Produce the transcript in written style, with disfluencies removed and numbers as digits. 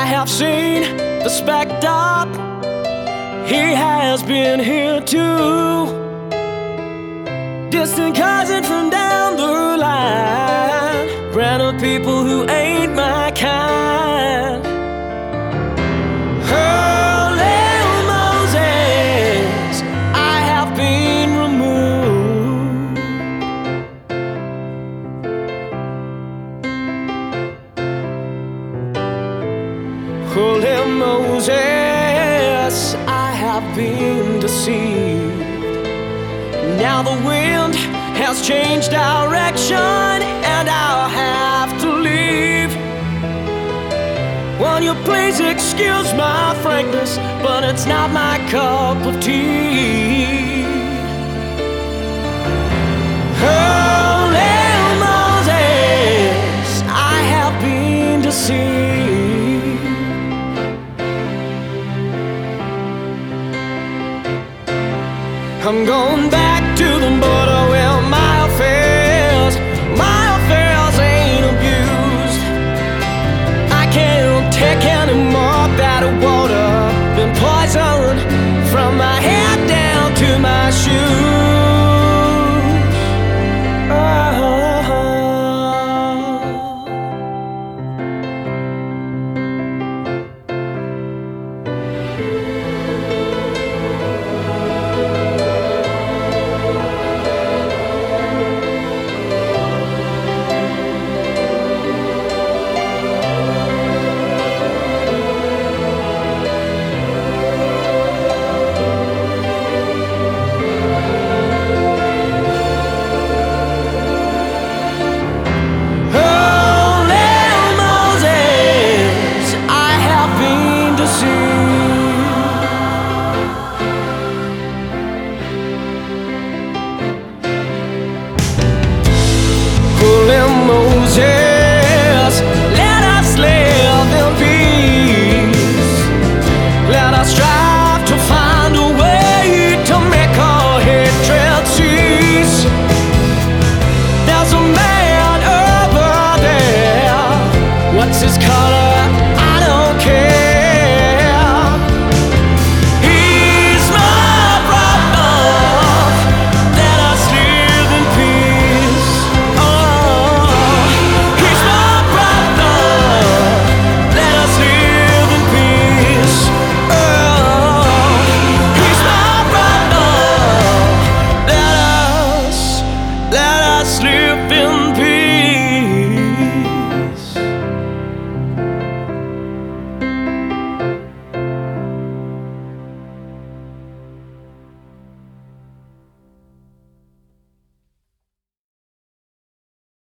I have seen the specter, he has been here too. Distant cousin from down the line, random people who ain't my kind. Holy Moses, I have been removed. Holy Moses, I have been deceived. Now the wind has changed direction and I'll have to leave. Won't you please excuse my frankness, but it's not my cup of tea. Holy Moses, I have been deceived. I'm going back to the border where my affairs ain't abused. I can't take any more bad water than poison from my head down to my shoes. See